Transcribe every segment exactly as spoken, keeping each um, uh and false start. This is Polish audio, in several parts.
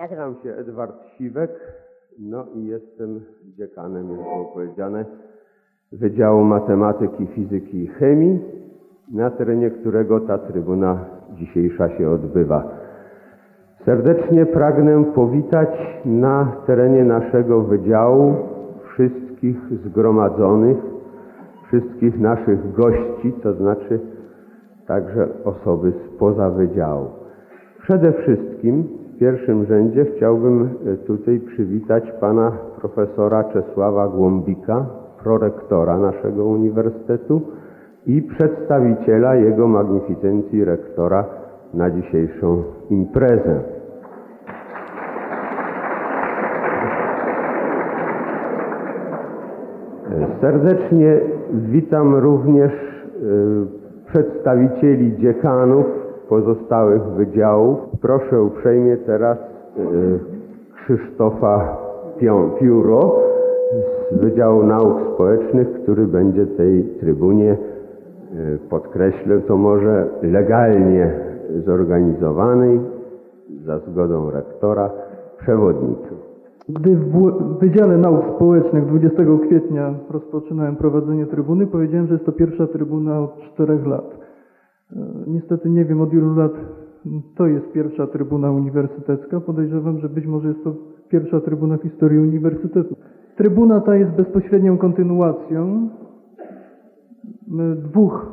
Nazywam się Edward Siwek, no i jestem dziekanem, jak było powiedziane, Wydziału Matematyki, Fizyki i Chemii, na terenie którego ta trybuna dzisiejsza się odbywa. Serdecznie pragnę powitać na terenie naszego wydziału wszystkich zgromadzonych, wszystkich naszych gości, to znaczy także osoby spoza wydziału. Przede wszystkim w pierwszym rzędzie chciałbym tutaj przywitać pana profesora Czesława Głąbika, prorektora naszego uniwersytetu i przedstawiciela jego magnificencji rektora na dzisiejszą imprezę. Serdecznie witam również przedstawicieli dziekanów pozostałych wydziałów. Proszę uprzejmie teraz Krzysztofa Pióro z Wydziału Nauk Społecznych, który będzie tej trybunie, podkreślę to może, legalnie zorganizowanej za zgodą rektora przewodniczył. Gdy w Wydziale Nauk Społecznych dwudziestego kwietnia rozpoczynałem prowadzenie trybuny, powiedziałem, że jest to pierwsza trybuna od czterech lat. Niestety nie wiem, od ilu lat to jest pierwsza trybuna uniwersytecka. Podejrzewam, że być może jest to pierwsza trybuna w historii uniwersytetu. Trybuna ta jest bezpośrednią kontynuacją dwóch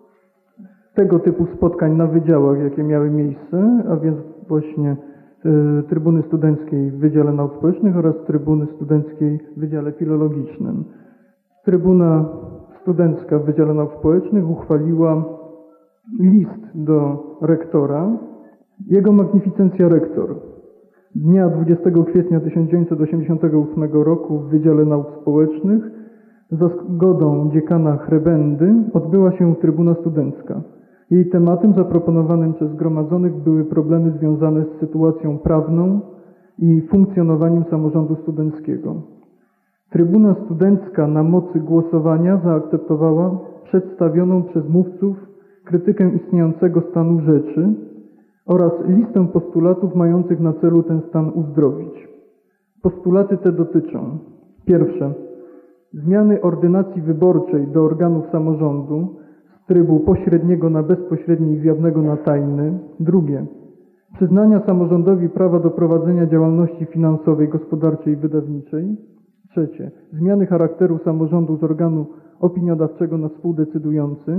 tego typu spotkań na wydziałach, jakie miały miejsce, a więc właśnie trybuny studenckiej w Wydziale Nauk Społecznych oraz trybuny studenckiej w Wydziale Filologicznym. Trybuna studencka w Wydziale Nauk Społecznych uchwaliła list do rektora. Jego magnificencja rektor dnia dwudziestego kwietnia tysiąc dziewięćset osiemdziesiątego ósmego roku w Wydziale Nauk Społecznych za zgodą dziekana Hrebendy odbyła się trybuna studencka. Jej tematem zaproponowanym przez zgromadzonych były problemy związane z sytuacją prawną i funkcjonowaniem samorządu studenckiego. Trybuna studencka na mocy głosowania zaakceptowała przedstawioną przez mówców krytykę istniejącego stanu rzeczy oraz listę postulatów mających na celu ten stan uzdrowić. Postulaty te dotyczą: pierwsze, zmiany ordynacji wyborczej do organów samorządu z trybu pośredniego na bezpośredni i z jawnego na tajny. Drugie, przyznania samorządowi prawa do prowadzenia działalności finansowej, gospodarczej i wydawniczej. Trzecie, zmiany charakteru samorządu z organu opiniodawczego na współdecydujący.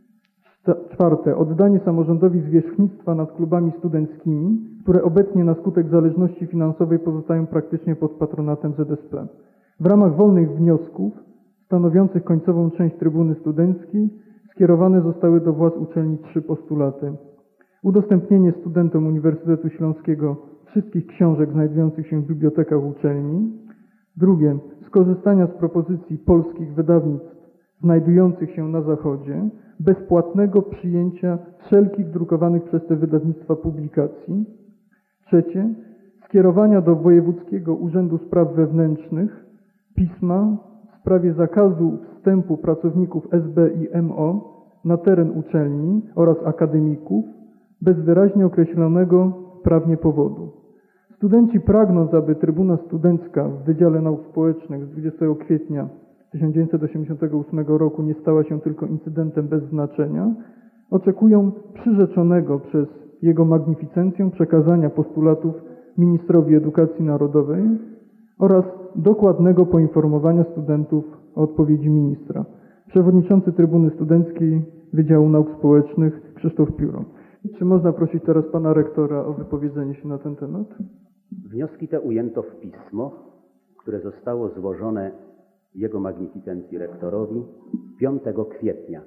Czwarte, oddanie samorządowi zwierzchnictwa nad klubami studenckimi, które obecnie na skutek zależności finansowej pozostają praktycznie pod patronatem Z S P. W ramach wolnych wniosków stanowiących końcową część trybuny studenckiej skierowane zostały do władz uczelni trzy postulaty. Udostępnienie studentom Uniwersytetu Śląskiego wszystkich książek znajdujących się w bibliotekach uczelni. Drugie, skorzystania z propozycji polskich wydawnictw znajdujących się na Zachodzie, bezpłatnego przyjęcia wszelkich drukowanych przez te wydawnictwa publikacji. Trzecie, skierowania do Wojewódzkiego Urzędu Spraw Wewnętrznych pisma w sprawie zakazu wstępu pracowników S B i M O na teren uczelni oraz akademików bez wyraźnie określonego prawnie powodu. Studenci, pragnąc, aby trybuna studencka w Wydziale Nauk Społecznych z dwudziestego kwietnia tysiąc dziewięćset osiemdziesiątego ósmego roku nie stała się tylko incydentem bez znaczenia, oczekują przyrzeczonego przez jego magnificencję przekazania postulatów ministrowi edukacji narodowej oraz dokładnego poinformowania studentów o odpowiedzi ministra. Przewodniczący Trybuny Studenckiej Wydziału Nauk Społecznych Krzysztof Pióro. Czy można prosić teraz pana rektora o wypowiedzenie się na ten temat? Wnioski te ujęto w pismo, które zostało złożone jego magnificencji rektorowi piątego kwietnia.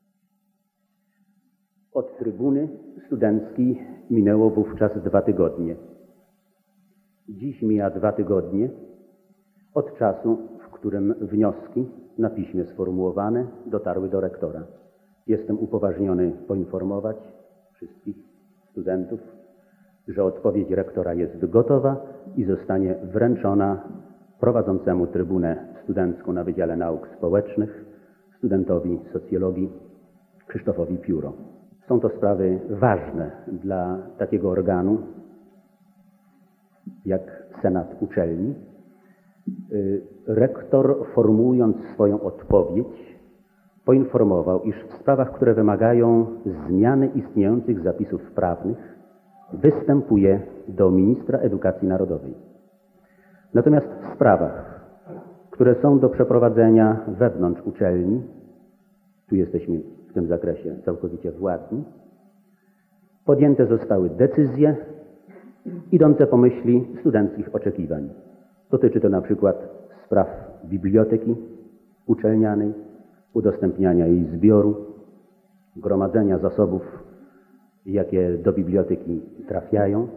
Od trybuny studenckiej minęło wówczas dwa tygodnie. Dziś mija dwa tygodnie od czasu, w którym wnioski na piśmie sformułowane dotarły do rektora. Jestem upoważniony poinformować wszystkich studentów, że odpowiedź rektora jest gotowa i zostanie wręczona prowadzącemu trybunę studencką na Wydziale Nauk Społecznych, studentowi socjologii Krzysztofowi Pióro. Są to sprawy ważne dla takiego organu, jak senat uczelni. Rektor, formułując swoją odpowiedź, poinformował, iż w sprawach, które wymagają zmiany istniejących zapisów prawnych, występuje do ministra edukacji narodowej. Natomiast w sprawach, które są do przeprowadzenia wewnątrz uczelni, tu jesteśmy w tym zakresie całkowicie władni, podjęte zostały decyzje idące po myśli studenckich oczekiwań. Dotyczy to na przykład spraw biblioteki uczelnianej, udostępniania jej zbioru, gromadzenia zasobów, jakie do biblioteki trafiają.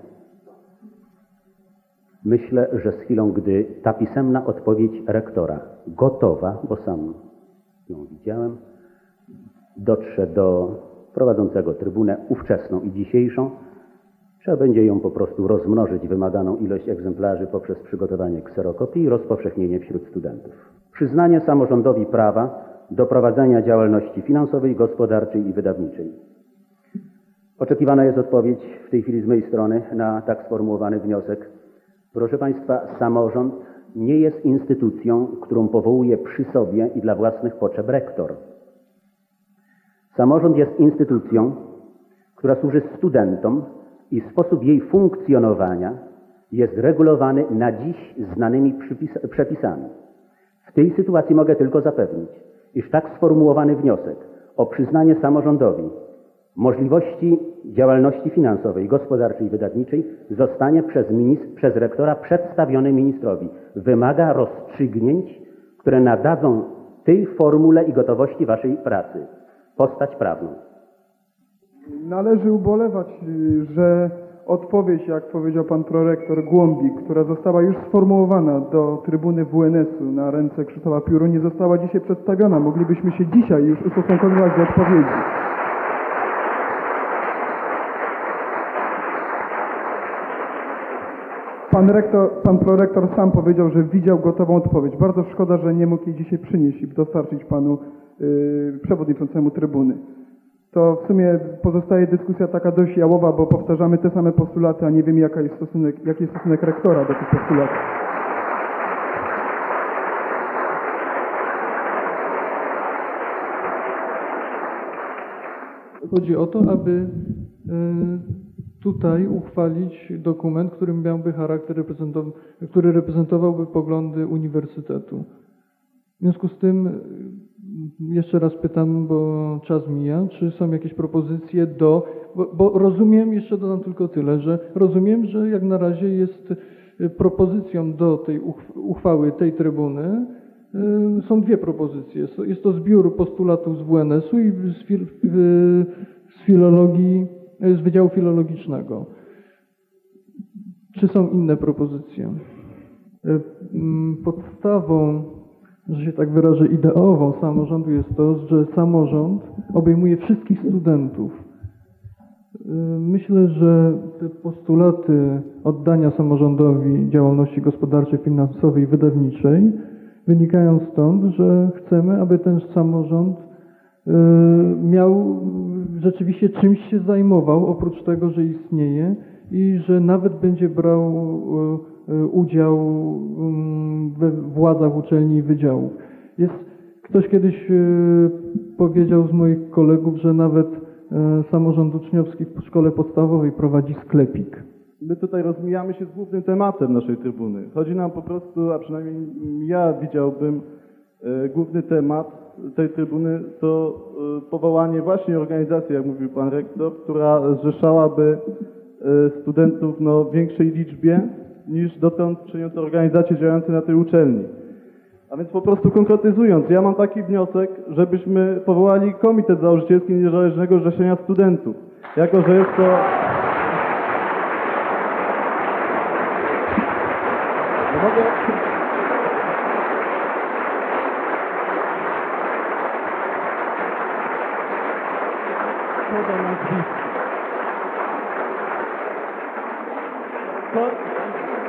Myślę, że z chwilą, gdy ta pisemna odpowiedź rektora, gotowa, bo sam ją widziałem, dotrze do prowadzącego trybunę ówczesną i dzisiejszą, trzeba będzie ją po prostu rozmnożyć wymaganą ilość egzemplarzy poprzez przygotowanie kserokopii i rozpowszechnienie wśród studentów. Przyznanie samorządowi prawa do prowadzenia działalności finansowej, gospodarczej i wydawniczej. Oczekiwana jest odpowiedź w tej chwili z mojej strony na tak sformułowany wniosek. Proszę Państwa, samorząd nie jest instytucją, którą powołuje przy sobie i dla własnych potrzeb rektor. Samorząd jest instytucją, która służy studentom i sposób jej funkcjonowania jest regulowany na dziś znanymi przepisami. W tej sytuacji mogę tylko zapewnić, iż tak sformułowany wniosek o przyznanie samorządowi możliwości działalności finansowej, gospodarczej i wydawniczej zostanie przez, ministr, przez rektora przedstawiony ministrowi. Wymaga rozstrzygnięć, które nadadzą tej formule i gotowości waszej pracy postać prawną. Należy ubolewać, że odpowiedź, jak powiedział pan prorektor Głąbik, która została już sformułowana do trybuny W N S-u na ręce Krzysztofa Pióro, nie została dzisiaj przedstawiona. Moglibyśmy się dzisiaj już ustosunkowywać do odpowiedzi. Pan, rektor, pan prorektor sam powiedział, że widział gotową odpowiedź. Bardzo szkoda, że nie mógł jej dzisiaj przynieść i dostarczyć panu yy, przewodniczącemu trybuny. To w sumie pozostaje dyskusja taka dość jałowa, bo powtarzamy te same postulaty, a nie wiemy, jaka jest stosunek, jaki jest stosunek rektora do tych postulatów. Chodzi o to, aby y, tutaj uchwalić dokument, który miałby charakter reprezentow- który reprezentowałby poglądy uniwersytetu. W związku z tym jeszcze raz pytam, bo czas mija, czy są jakieś propozycje do, bo, bo rozumiem, jeszcze dodam tylko tyle, że rozumiem, że jak na razie jest propozycją do tej uchwały, tej trybuny, są dwie propozycje. Jest to zbiór postulatów z W N S-u i z, fil, z filologii, z Wydziału Filologicznego. Czy są inne propozycje? Podstawą, że się tak wyrażę, ideową samorządu jest to, że samorząd obejmuje wszystkich studentów. Myślę, że te postulaty oddania samorządowi działalności gospodarczej, finansowej i wydawniczej wynikają stąd, że chcemy, aby ten samorząd miał rzeczywiście czymś się zajmował, oprócz tego, że istnieje i że nawet będzie brał udział we władzach uczelni i wydziałów. Jest, ktoś kiedyś powiedział z moich kolegów, że nawet samorząd uczniowski w szkole podstawowej prowadzi sklepik. My tutaj rozmijamy się z głównym tematem naszej trybuny. Chodzi nam po prostu, a przynajmniej ja widziałbym, główny temat tej trybuny to powołanie właśnie organizacji, jak mówił pan rektor, która zrzeszałaby studentów no, w większej liczbie niż dotąd czynią organizacje działające na tej uczelni. A więc po prostu konkretyzując, ja mam taki wniosek, żebyśmy powołali Komitet Założycielski Niezależnego Zrzeszenia Studentów. Jako, że jest to... No mogę... Podam nazwisko. To...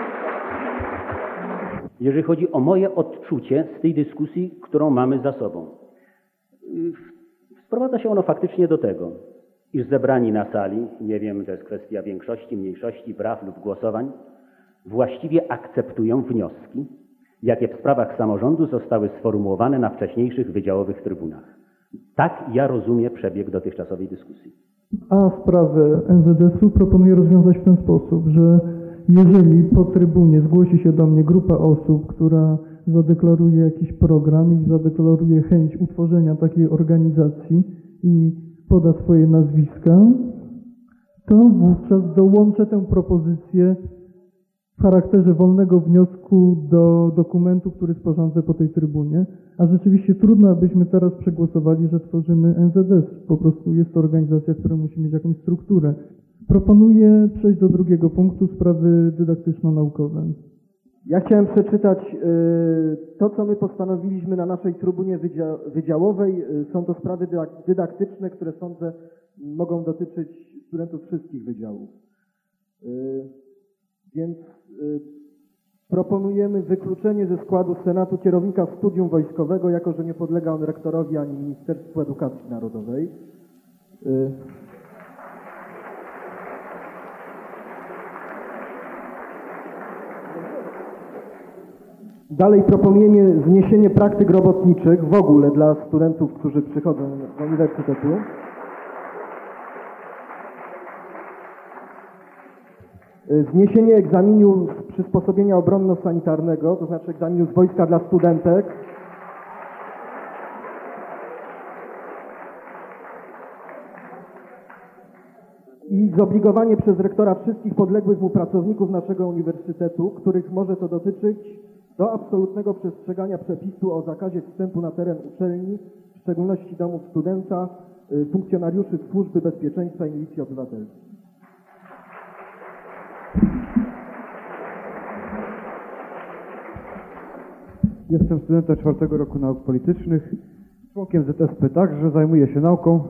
Jeżeli chodzi o moje odczucie z tej dyskusji, którą mamy za sobą, sprowadza się ono faktycznie do tego, iż zebrani na sali, nie wiem, to jest kwestia większości, mniejszości, praw lub głosowań, właściwie akceptują wnioski, jakie w sprawach samorządu zostały sformułowane na wcześniejszych wydziałowych trybunach. Tak ja rozumiem przebieg dotychczasowej dyskusji. A sprawę N Z S u proponuję rozwiązać w ten sposób, że jeżeli po trybunie zgłosi się do mnie grupa osób, która zadeklaruje jakiś program i zadeklaruje chęć utworzenia takiej organizacji i poda swoje nazwiska, to wówczas dołączę tę propozycję w charakterze wolnego wniosku do dokumentu, który sporządzę po tej trybunie, a rzeczywiście trudno, abyśmy teraz przegłosowali, że tworzymy N Z S. Po prostu jest to organizacja, która musi mieć jakąś strukturę. Proponuję przejść do drugiego punktu, sprawy dydaktyczno-naukowe. Ja chciałem przeczytać y, to, co my postanowiliśmy na naszej trybunie wydzia wydziałowej. Y, są to sprawy dydaktyczne, które sądzę mogą dotyczyć studentów wszystkich wydziałów. Y, więc y, proponujemy wykluczenie ze składu Senatu kierownika studium wojskowego, jako że nie podlega on rektorowi ani Ministerstwu Edukacji Narodowej. Y, Dalej proponujemy zniesienie praktyk robotniczych w ogóle dla studentów, którzy przychodzą do uniwersytetu. Zniesienie egzaminu z przysposobienia obronno-sanitarnego, to znaczy egzaminu z wojska dla studentek. I zobligowanie przez rektora wszystkich podległych mu pracowników naszego uniwersytetu, których może to dotyczyć, do absolutnego przestrzegania przepisu o zakazie wstępu na teren uczelni, w szczególności domów studenta, funkcjonariuszy Służby Bezpieczeństwa i Milicji Obywatelskiej. Jestem studentem czwartego roku nauk politycznych, członkiem Z S P także, zajmuję się nauką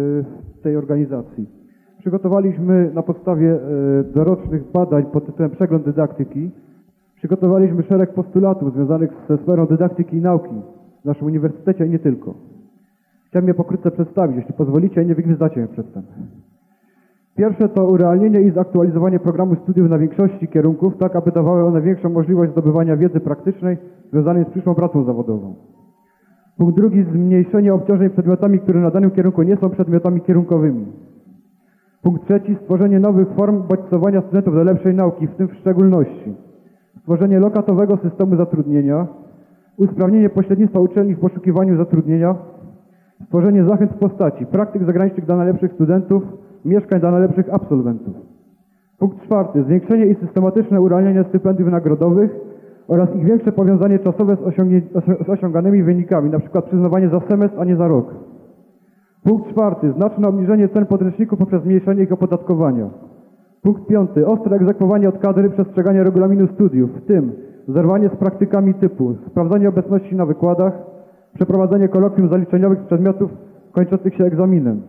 w tej organizacji. Przygotowaliśmy na podstawie dorocznych badań pod tytułem Przegląd dydaktyki, przygotowaliśmy szereg postulatów związanych ze sferą dydaktyki i nauki w naszym uniwersytecie i nie tylko. Chciałem je pokrótce przedstawić, jeśli pozwolicie, i nie wygwizdacie mnie przedtem. Pierwsze to urealnienie i zaktualizowanie programu studiów na większości kierunków, tak aby dawały one większą możliwość zdobywania wiedzy praktycznej związanej z przyszłą pracą zawodową. Punkt drugi, zmniejszenie obciążeń przedmiotami, które na danym kierunku nie są przedmiotami kierunkowymi. Punkt trzeci, stworzenie nowych form bodźcowania studentów do lepszej nauki, w tym w szczególności stworzenie lokatowego systemu zatrudnienia, usprawnienie pośrednictwa uczelni w poszukiwaniu zatrudnienia, stworzenie zachęt w postaci praktyk zagranicznych dla najlepszych studentów, mieszkań dla najlepszych absolwentów. Punkt czwarty, zwiększenie i systematyczne urealnianie stypendiów nagrodowych oraz ich większe powiązanie czasowe z, z osiąganymi wynikami, np. przyznawanie za semestr, a nie za rok. Punkt czwarty, znaczne obniżenie cen podręczników poprzez zmniejszenie ich opodatkowania. Punkt piąty, ostre egzekwowanie od kadry przestrzegania regulaminu studiów, w tym zerwanie z praktykami typu sprawdzanie obecności na wykładach, przeprowadzenie kolokwium zaliczeniowych z przedmiotów kończących się egzaminem.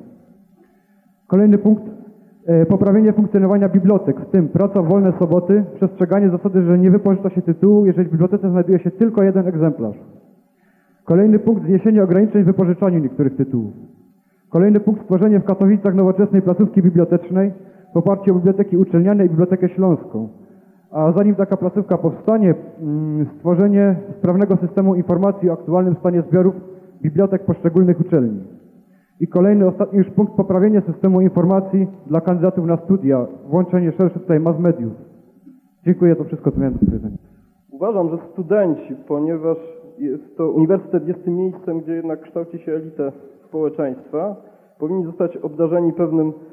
Kolejny punkt, e, poprawienie funkcjonowania bibliotek, w tym praca w wolne soboty, przestrzeganie zasady, że nie wypożycza się tytułu, jeżeli w bibliotece znajduje się tylko jeden egzemplarz. Kolejny punkt, zniesienie ograniczeń w wypożyczaniu niektórych tytułów. Kolejny punkt, stworzenie w Katowicach nowoczesnej placówki bibliotecznej w oparciu o biblioteki uczelniane i Bibliotekę Śląską. A zanim taka placówka powstanie, stworzenie sprawnego systemu informacji o aktualnym stanie zbiorów bibliotek poszczególnych uczelni. I kolejny, ostatni już punkt, poprawienie systemu informacji dla kandydatów na studia, włączenie szerszych tutaj mass mediów. Dziękuję, to wszystko, co miałem do powiedzenia. Uważam, że studenci, ponieważ jest to, uniwersytet jest tym miejscem, gdzie jednak kształci się elitę społeczeństwa, powinni zostać obdarzeni pewnym e,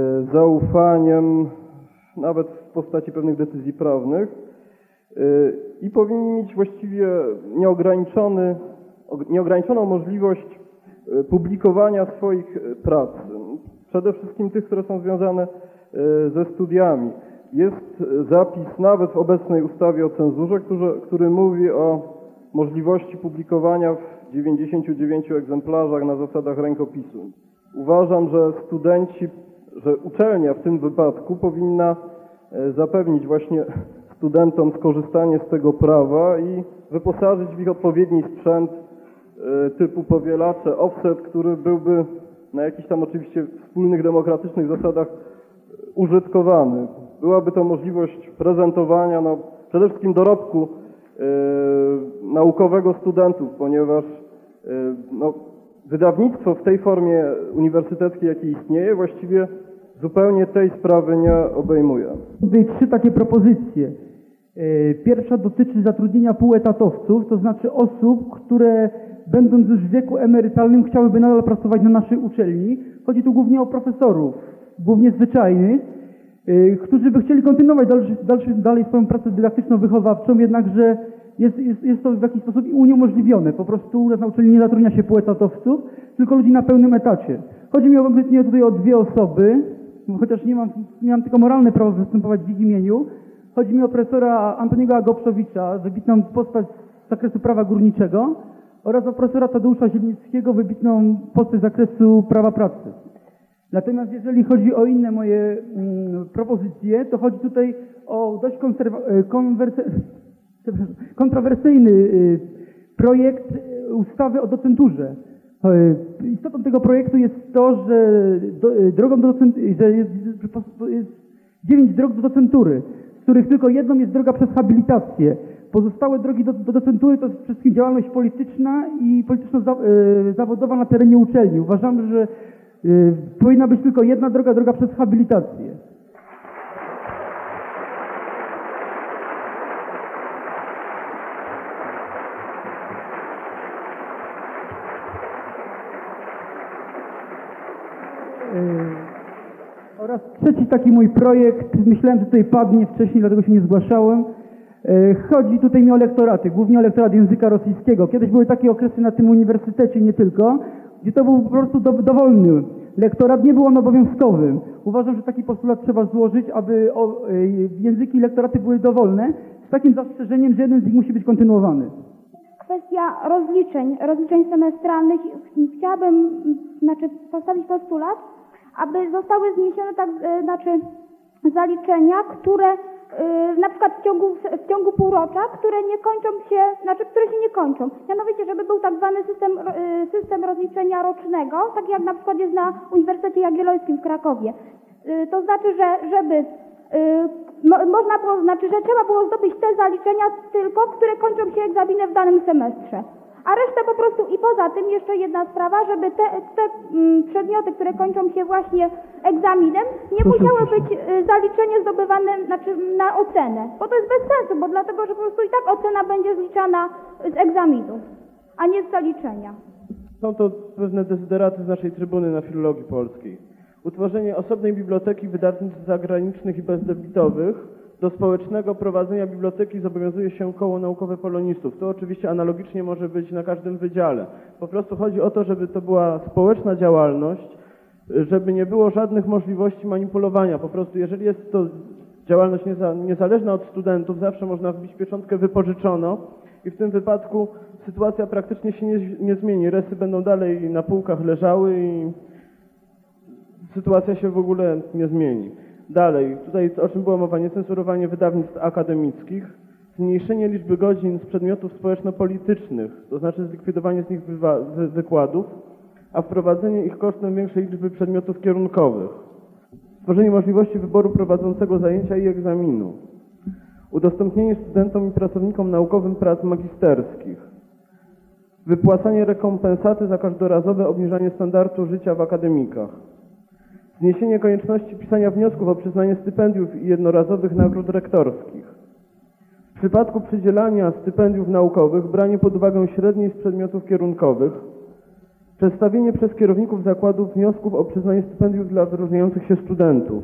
zaufaniem, nawet w postaci pewnych decyzji prawnych e, i powinni mieć właściwie nieograniczony, nieograniczoną możliwość e, publikowania swoich prac. Przede wszystkim tych, które są związane e, ze studiami. Jest zapis nawet w obecnej ustawie o cenzurze, który, który mówi o możliwości publikowania w dziewięćdziesięciu dziewięciu egzemplarzach na zasadach rękopisu. Uważam, że studenci, że uczelnia w tym wypadku powinna zapewnić właśnie studentom skorzystanie z tego prawa i wyposażyć w ich odpowiedni sprzęt typu powielacze, offset, który byłby na jakichś tam oczywiście wspólnych, demokratycznych zasadach użytkowany. Byłaby to możliwość prezentowania no, przede wszystkim dorobku e, naukowego studentów, ponieważ e, no, wydawnictwo w tej formie uniwersyteckiej, jakie istnieje, właściwie zupełnie tej sprawy nie obejmuje. Tutaj trzy takie propozycje. Pierwsza dotyczy zatrudnienia półetatowców, to znaczy osób, które będąc już w wieku emerytalnym chciałyby nadal pracować na naszej uczelni. Chodzi tu głównie o profesorów, głównie zwyczajnych, którzy by chcieli kontynuować dalszy, dalszy, dalej swoją pracę dydaktyczno-wychowawczą, jednakże jest, jest, jest to w jakiś sposób uniemożliwione. Po prostu u nas na uczelni nie zatrudnia się półetatowców, tylko ludzi na pełnym etacie. Chodzi mi o konkretnie tutaj o dwie osoby, chociaż nie mam, nie mam tylko moralne prawo występować w ich imieniu. Chodzi mi o profesora Antoniego Agopszowicza, wybitną postać z zakresu prawa górniczego, oraz o profesora Tadeusza Zielnickiego, wybitną postać z zakresu prawa pracy. Natomiast jeżeli chodzi o inne moje mm, propozycje, to chodzi tutaj o dość kontrowersyjny y, projekt ustawy o docenturze. Istotą tego projektu jest to, że do, drogą do docentury, że jest, jest dziewięć dróg do docentury, z których tylko jedną jest droga przez habilitację. Pozostałe drogi do, do docentury to jest przede wszystkim działalność polityczna i polityczno-zawodowa na terenie uczelni. Uważam, że y, powinna być tylko jedna droga, droga przez habilitację. Oraz trzeci taki mój projekt, myślałem, że tutaj padnie wcześniej, dlatego się nie zgłaszałem. Chodzi tutaj mi o lektoraty, głównie o lektorat języka rosyjskiego. Kiedyś były takie okresy na tym uniwersytecie, nie tylko, gdzie to był po prostu do, dowolny lektorat, nie był on obowiązkowym. Uważam, że taki postulat trzeba złożyć, aby o, języki i lektoraty były dowolne, z takim zastrzeżeniem, że jeden z nich musi być kontynuowany. Kwestia rozliczeń, rozliczeń semestralnych. Chciałabym, znaczy postawić postulat, aby zostały zniesione tak, znaczy zaliczenia, które na przykład w ciągu, w ciągu półrocza, które nie kończą się, znaczy które się nie kończą. Mianowicie, żeby był tak zwany system, system rozliczenia rocznego, tak jak na przykład jest na Uniwersytecie Jagiellońskim w Krakowie. To znaczy, że żeby mo, można było, znaczy, że trzeba było zdobyć te zaliczenia tylko, które kończą się egzaminy w danym semestrze. A resztę po prostu i poza tym jeszcze jedna sprawa, żeby te, te mm, przedmioty, które kończą się właśnie egzaminem, nie musiały być y, zaliczenie zdobywane znaczy, na ocenę. Bo to jest bez sensu, bo dlatego, że po prostu i tak ocena będzie zliczana z egzaminu, a nie z zaliczenia. Są to pewne dezyderaty z naszej trybuny na filologii polskiej. Utworzenie osobnej biblioteki wydawnictw zagranicznych i bezdebitowych. Do społecznego prowadzenia biblioteki zobowiązuje się Koło Naukowe Polonistów. To oczywiście analogicznie może być na każdym wydziale. Po prostu chodzi o to, żeby to była społeczna działalność, żeby nie było żadnych możliwości manipulowania. Po prostu jeżeli jest to działalność nieza, niezależna od studentów, zawsze można wbić pieczątkę wypożyczono i w tym wypadku sytuacja praktycznie się nie, nie zmieni. Resy będą dalej na półkach leżały i sytuacja się w ogóle nie zmieni. Dalej, tutaj o czym była mowa, niecenzurowanie wydawnictw akademickich, zmniejszenie liczby godzin z przedmiotów społeczno-politycznych, to znaczy zlikwidowanie z nich wywa- wy- wykładów, a wprowadzenie ich kosztem większej liczby przedmiotów kierunkowych, stworzenie możliwości wyboru prowadzącego zajęcia i egzaminu, udostępnienie studentom i pracownikom naukowym prac magisterskich, wypłacanie rekompensaty za każdorazowe obniżanie standardu życia w akademikach, zniesienie konieczności pisania wniosków o przyznanie stypendiów i jednorazowych nagród rektorskich. W przypadku przydzielania stypendiów naukowych branie pod uwagę średniej z przedmiotów kierunkowych, przedstawienie przez kierowników zakładów wniosków o przyznanie stypendiów dla wyróżniających się studentów.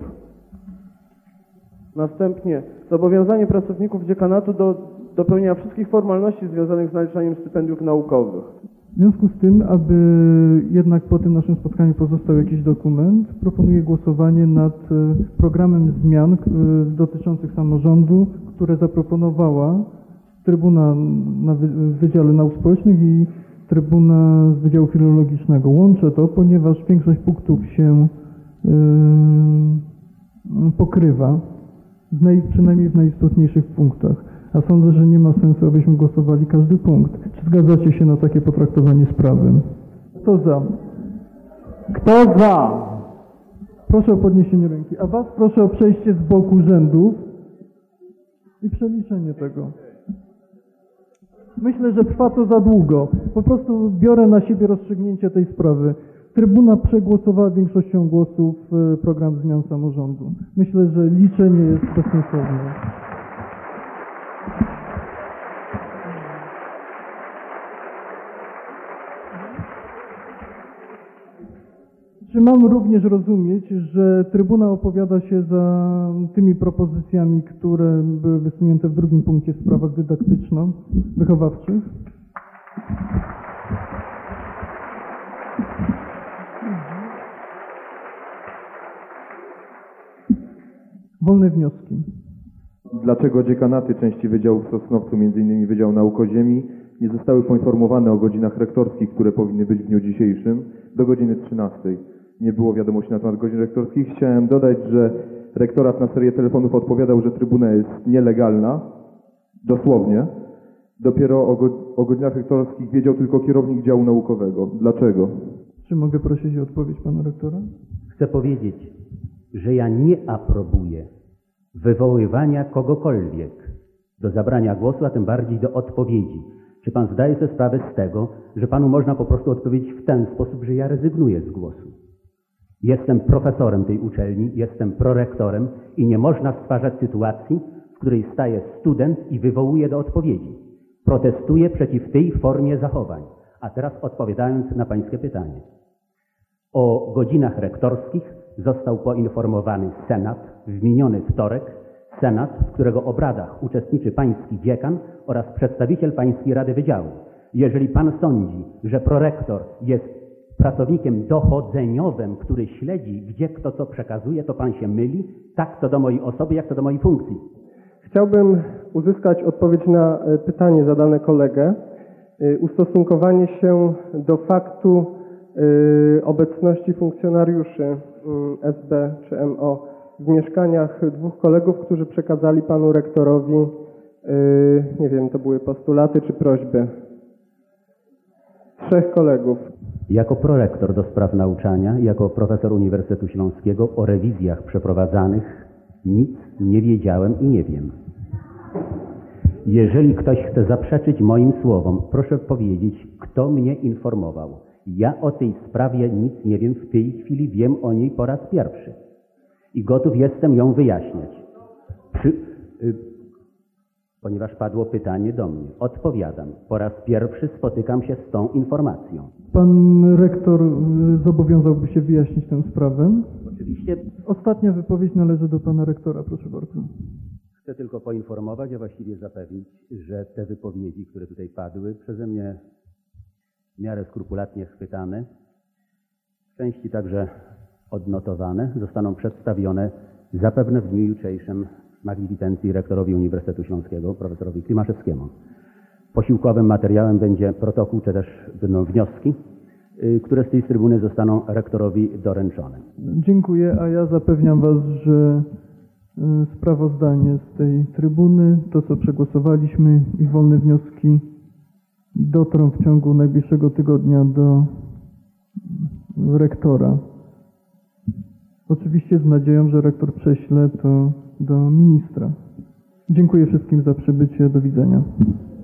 Następnie zobowiązanie pracowników dziekanatu do dopełnienia wszystkich formalności związanych z naliczaniem stypendiów naukowych. W związku z tym, aby jednak po tym naszym spotkaniu pozostał jakiś dokument, proponuję głosowanie nad programem zmian dotyczących samorządu, które zaproponowała Trybuna na Wydziale Nauk Społecznych i Trybuna z Wydziału Filologicznego. Łączę to, ponieważ większość punktów się yy, pokrywa, w naj, przynajmniej w najistotniejszych punktach. A sądzę, że nie ma sensu, abyśmy głosowali każdy punkt. Czy zgadzacie się na takie potraktowanie sprawy? Kto za? Kto za? proszę o podniesienie ręki, a Was proszę o przejście z boku rzędów i przeliczenie tego. Myślę, że trwa to za długo. Po prostu biorę na siebie rozstrzygnięcie tej sprawy. Trybuna przegłosowała większością głosów program zmian samorządu. Myślę, że liczenie jest bezsensowne. Czy mam również rozumieć, że Trybuna opowiada się za tymi propozycjami, które były wysunięte w drugim punkcie w sprawach dydaktyczno-wychowawczych? Wolne wnioski. Dlaczego dziekanaty części wydziałów w Sosnowcu, między innymi Wydział Nauk o Ziemi, nie zostały poinformowane o godzinach rektorskich, które powinny być w dniu dzisiejszym, do godziny trzynastej? Nie było wiadomości na temat godzin rektorskich. Chciałem dodać, że rektorat na serię telefonów odpowiadał, że trybuna jest nielegalna, dosłownie. Dopiero o, go, o godzinach rektorskich wiedział tylko kierownik działu naukowego. Dlaczego? Czy mogę prosić o odpowiedź pana rektora? Chcę powiedzieć, że ja nie aprobuję wywoływania kogokolwiek do zabrania głosu, a tym bardziej do odpowiedzi. Czy pan zdaje sobie sprawę z tego, że panu można po prostu odpowiedzieć w ten sposób, że ja rezygnuję z głosu? Jestem profesorem tej uczelni, jestem prorektorem i nie można stwarzać sytuacji, w której staje student i wywołuje do odpowiedzi. Protestuję przeciw tej formie zachowań. A teraz odpowiadając na pańskie pytanie. O godzinach rektorskich został poinformowany Senat w miniony wtorek. Senat, w którego obradach uczestniczy pański dziekan oraz przedstawiciel pańskiej Rady Wydziału. Jeżeli pan sądzi, że prorektor jest pracownikiem dochodzeniowym, który śledzi, gdzie kto co przekazuje, to pan się myli, tak co do mojej osoby, jak to do mojej funkcji. Chciałbym uzyskać odpowiedź na pytanie zadane kolegę. Ustosunkowanie się do faktu obecności funkcjonariuszy S B czy M O w mieszkaniach dwóch kolegów, którzy przekazali panu rektorowi, nie wiem, to były postulaty czy prośby. Trzech kolegów. Jako prorektor do spraw nauczania, jako profesor Uniwersytetu Śląskiego o rewizjach przeprowadzanych nic nie wiedziałem i nie wiem. Jeżeli ktoś chce zaprzeczyć moim słowom, proszę powiedzieć, kto mnie informował. Ja o tej sprawie nic nie wiem, w tej chwili wiem o niej po raz pierwszy. I gotów jestem ją wyjaśniać. Przy, y, ponieważ padło pytanie do mnie. Odpowiadam. Po raz pierwszy spotykam się z tą informacją. Pan rektor zobowiązałby się wyjaśnić tę sprawę? Oczywiście. Ostatnia wypowiedź należy do pana rektora, proszę bardzo. Chcę tylko poinformować, a właściwie zapewnić, że te wypowiedzi, które tutaj padły, przeze mnie w miarę skrupulatnie chwytane, w części także odnotowane, zostaną przedstawione zapewne w dniu jutrzejszym magnificencji rektorowi Uniwersytetu Śląskiego, profesorowi Klimaszewskiemu. Posiłkowym materiałem będzie protokół, czy też będą wnioski, które z tej trybuny zostaną rektorowi doręczone. Dziękuję, a ja zapewniam was, że sprawozdanie z tej trybuny, to co przegłosowaliśmy i wolne wnioski dotrą w ciągu najbliższego tygodnia do rektora. Oczywiście z nadzieją, że rektor prześle to do ministra. Dziękuję wszystkim za przybycie. Do widzenia.